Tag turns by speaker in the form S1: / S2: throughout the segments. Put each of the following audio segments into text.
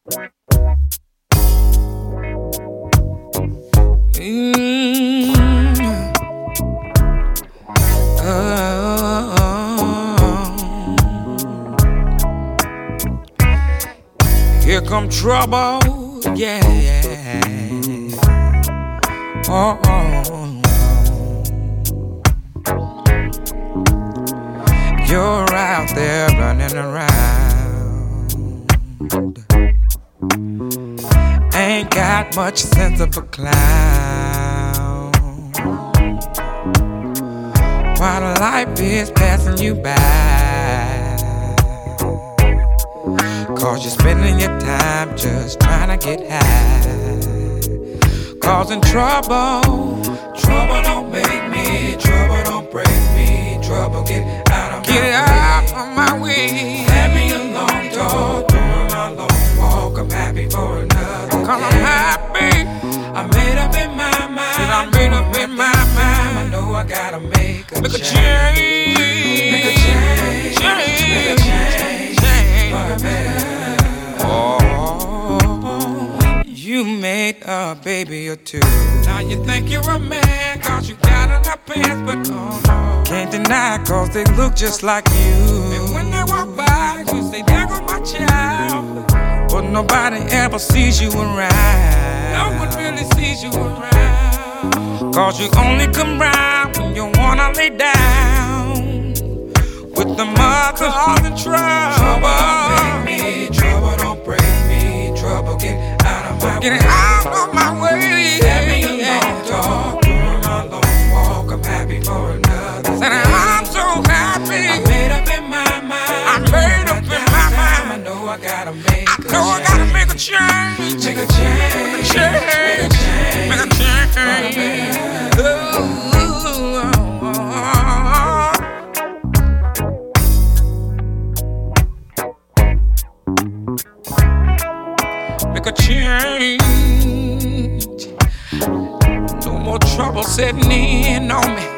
S1: Mm. Here come trouble, yeah. Oh, you're out there running around, ain't got much sense of a clown, while life is passing you by, 'cause you're spending your time just trying to get high, causing trouble. Trouble don't make me, trouble don't break me, trouble get out of my way. Have me a long talk, during my long walk, I'm happy for another day. 'Cause I'm happy, I made up in my mind. I made up in my mind. I know I gotta make a change. Make a change. Make a change. For the better. You made a baby or two. Now you think you're a man 'cause you got enough pants, but oh no, can't deny 'cause they look just like you. And when they walk by, you say, there go my child. But nobody ever sees you around. No one really sees you around, 'cause you only come round when you wanna lay down with the mother all the trouble. Trouble don't make me, trouble don't break me, trouble get out of my way. Get out of my way. Have me a long talk, during my long walk, I'm happy for another day. And I'm so happy. I made up in my mind. I made up in my mind. I know I gotta make a change. I gotta make a change. Make a change. Make a change. Make a change. Make a change. No more trouble setting in on me.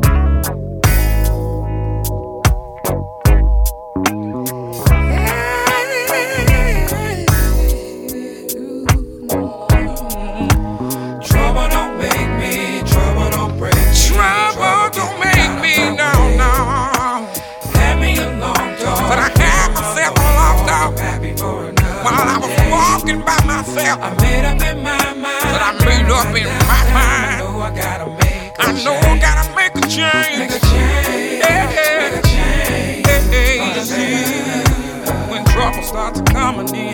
S1: Trouble don't make me, trouble don't break me. Trouble don't make me, no, no. Had me a long talk, but I had myself a long talk. Happy for another while I was walking by myself. I made up in my mind. But I made up in my mind. I know I gotta make a change. I know I gotta make a change. Make a change. Yeah. Make a change. Yeah. When trouble starts coming in,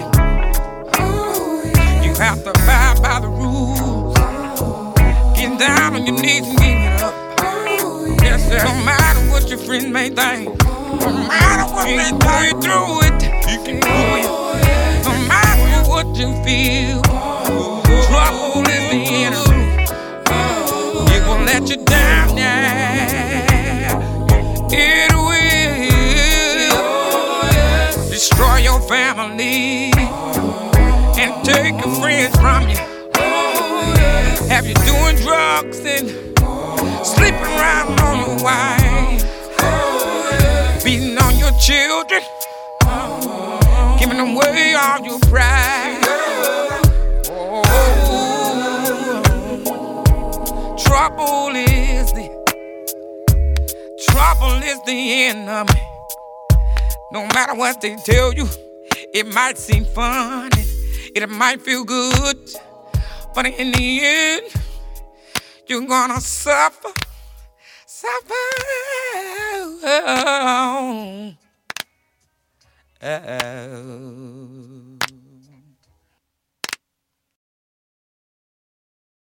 S1: you have to abide by the rules. Get down on your knees and give it up. Yes, sir. No matter what your friends may think, no matter what they think, through it, you can do it. No matter what you feel, trouble is the enemy. It will let you down, yeah. It will destroy your family and take your friends from you. Have you doing drugs and sleeping around on your wife, beating on your children, giving away all your pride. Oh, trouble is the enemy. No matter what they tell you, it might seem fun, it might feel good, but in the end, you're gonna suffer. Oh.